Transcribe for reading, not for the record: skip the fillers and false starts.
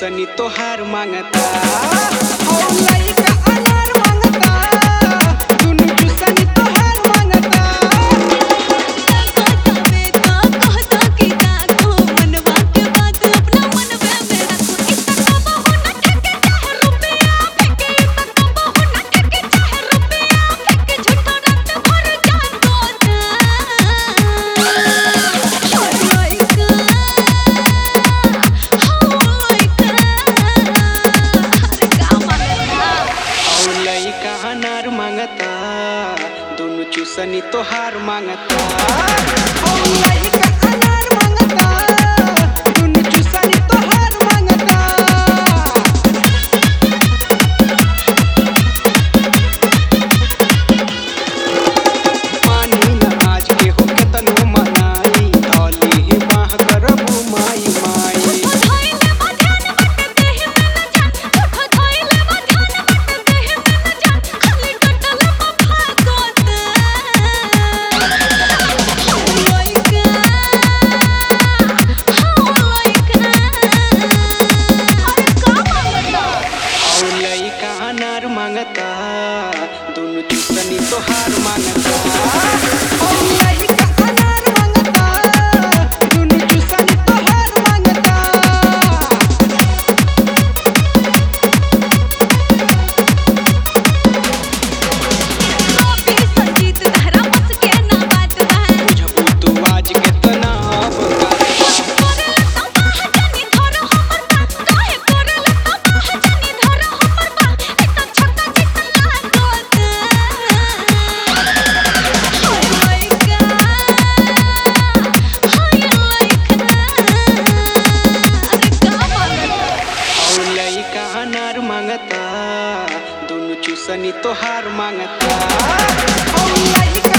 चूसनी तोहार मांगता ओ लइका अनार मांगता दुनु चूसनी तोहार मांगता कहता कि को मनवा के बात अपना मन में मेरा को इतना बहु न ठेके चाहे रुपया फेंके इतना बहु न ठेके चाहे रुपया फेंके झूठा रात भर जान गोता अनार मांगता दोनों चूसनी तोहार मांगता ओ लइका अनार मांगता दोनों चूसनी तोहार मांगता मानी न आज के हो केतनो मनाई धौली ही बाह करबू माई माई अनार मांगता दोनों चूसनी तोहार मांगता ओ लइका अनार मांगता दोनों चूसनी तोहार मांगता संगीत धारा बस के ना बात बा बुझबू तू आज केतना अनार मांगता दोनों चूसनी तोहार मांगता ओ लइका